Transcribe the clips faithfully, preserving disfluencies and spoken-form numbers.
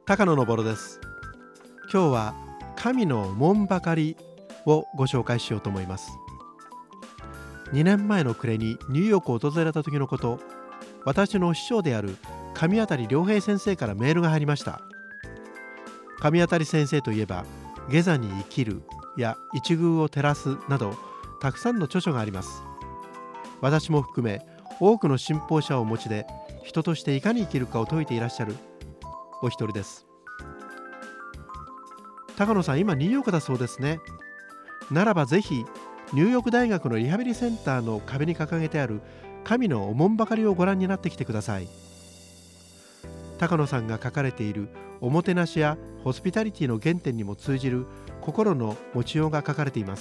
高野昇です。今日は神の門ばかりをご紹介しようと思います。にねんまえの暮れにニューヨークを訪れた時のこと、私の師匠である神渡良平先生からメールが入りました。神渡先生といえば、下座に生きるや一遇を照らすなど、たくさんの著書があります。私も含め多くの信奉者をお持ちで、人としていかに生きるかを説いていらっしゃるお一人です。高野さん、今ニューヨークだそうですね。ならばぜひニューヨーク大学のリハビリセンターの壁に掲げてある神のお門ばかりをご覧になってきてください。高野さんが書かれているおもてなしやホスピタリティの原点にも通じる心の持ちようが書かれています。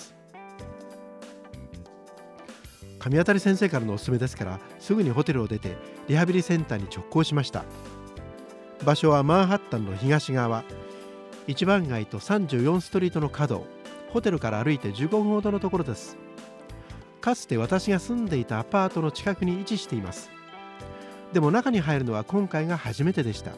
神渡先生からのおすすめですから、すぐにホテルを出てリハビリセンターに直行しました。場所はマンハッタンの東側、一番街とさんじゅうよんストリートの角、ホテルから歩いてじゅうごふんほどのところです。かつて私が住んでいたアパートの近くに位置しています。でも中に入るのは今回が初めてでした。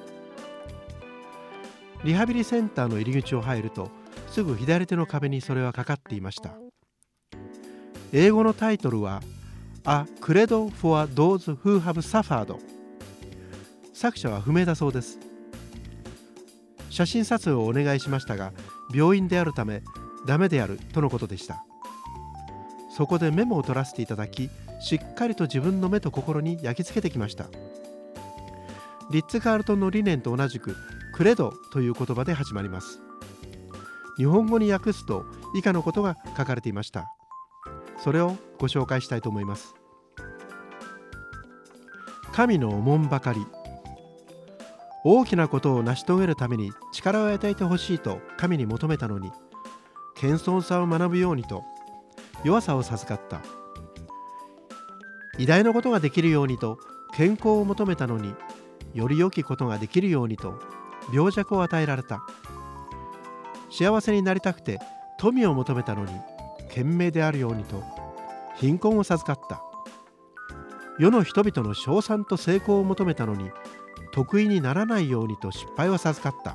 リハビリセンターの入り口を入ると、すぐ左手の壁にそれはかかっていました。英語のタイトルは A Credo for Those Who Have Suffered。 作者は不明だそうです。写真撮影をお願いしましたが、病院であるためダメであるとのことでした。そこでメモを取らせていただき、しっかりと自分の目と心に焼き付けてきました。リッツ・カールトンの理念と同じくクレドという言葉で始まります。日本語に訳すと以下のことが書かれていました。それをご紹介したいと思います。神のお門ばかり。大きなことを成し遂げるために力を与えてほしいと神に求めたのに、謙遜さを学ぶようにと弱さを授かった。偉大なことができるようにと健康を求めたのに、より良きことができるようにと病弱を与えられた。幸せになりたくて富を求めたのに、賢明であるようにと貧困を授かった。世の人々の称賛と成功を求めたのに、得意にならないようにと失敗を授かった。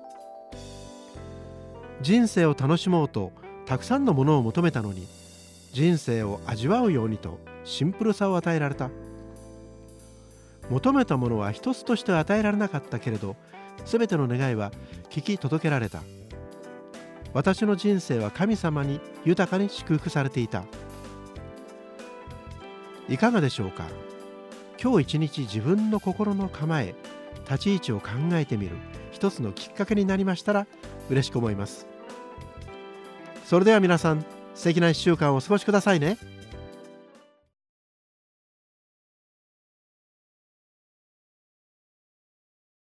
人生を楽しもうとたくさんのものを求めたのに、人生を味わうようにとシンプルさを与えられた。求めたものは一つとして与えられなかったけれど、すべての願いは聞き届けられた。私の人生は神様に豊かに祝福されていた。いかがでしょうか。今日一日自分の心の構え、立ち位置を考えてみる一つのきっかけになりましたら嬉しく思います。それでは皆さん、素敵ないっしゅうかんをお過ごしくださいね。